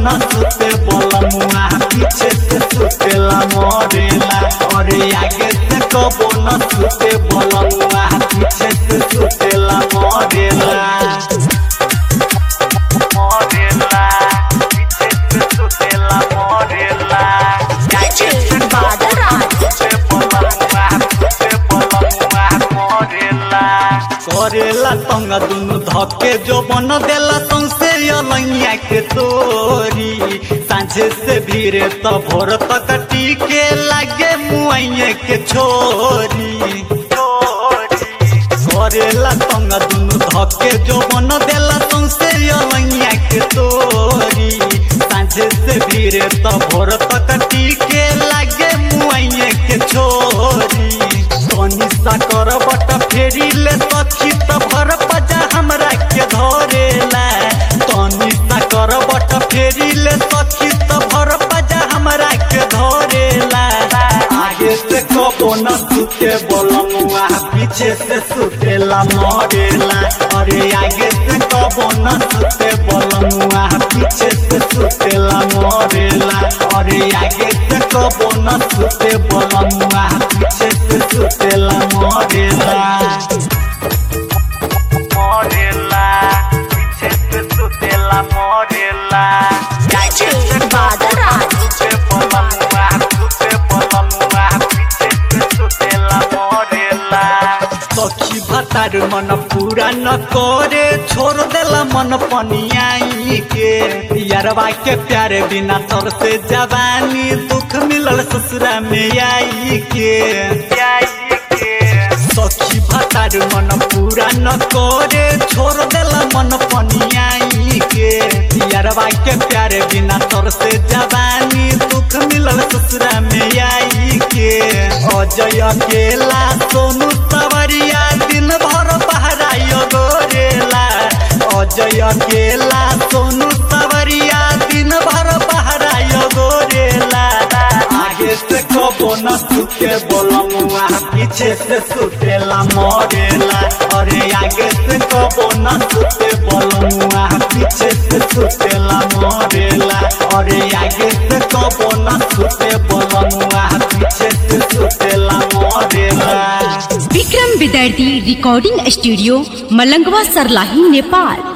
न सुते बलमुआ पीछे से सुतेला मरेला। और आगे से कबो न सुते बलमुआ पीछे से सुतेला मरेला। करेला तंग दुनु धके जो बन देला सौंसे अलैया के तोरी। सांझे से भीरे तो भोर तक टीके लागे मुआइये के छोरी। करेला तंग दुनु धके जो बन देला सौंसे अलैया के तोरी। सांझे से भीरे तो भोर तक टीके लागे मुआइये के छोरी। तनिसा कर बट फेरी ले सखी त भर पजा हमरा के धरेला। तनिसा कर बट फेरी ले सखी त भर पजा हमरा के धरेला। आगे से कबो न सुते बलमुआ पीछे से सुतेला मरेला। अरे आगे से कबो न सुते बलमुआ पीछे से सुतेला मरेला। अरे आगे से कबो न सुते बलमुआ पीछे से सुतेला मरेला। पीछे से सुतेला मरेला। आगे से बादल सुते बलमुआ पीछे से सुतेला मरेला। सखी भतार मन पूरा न करे छोड़ देला मन पनियाई के। यारवा के प्यारे बिना तर से जवानी दुख मिलल ससुरा में आई के। सखी भतार मन पूरा न करे छोड़ देला मन पनियाई के। यारवा के प्यारे बिना तर से जवानी दुख मिलल ससुरा में आई के। अजय अकेला सोनू सवरिया दिन भर पहराइयो गोरेला। अजय अकेला सोनू सवरिया दिन भर पहराइयो गोरेला। आगे से कबो न सुते बलमुआ पीछे से सुतेला मरेला। अरे आगे से कबो न सुते बलमुआ पीछे से सुतेला मरेला। अरे आगे से कबो न सुते बलमुआ पीछे से सुतेला मरेला। Vikram Vidyarthi recording studio Malangwa Sarlahi Nepal.